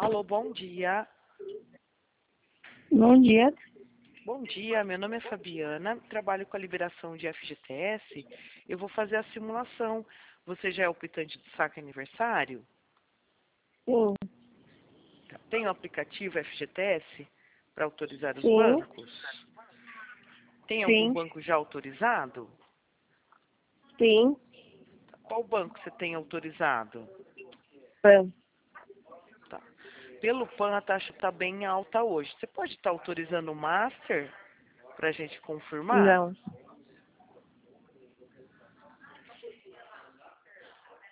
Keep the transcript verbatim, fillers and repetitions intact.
Alô, bom dia. Bom dia. Bom dia, meu nome é Fabiana, trabalho com a liberação de F G T S. Eu vou fazer a simulação. Você já é o optante do saque aniversário? Sim. Tem o aplicativo F G T S para autorizar os Sim. bancos? Tem algum Sim. banco já autorizado? Sim. Qual banco você tem autorizado? Pan. Tá. Pelo P A N, a taxa está bem alta hoje. Você pode estar autorizando o Master para a gente confirmar? Não.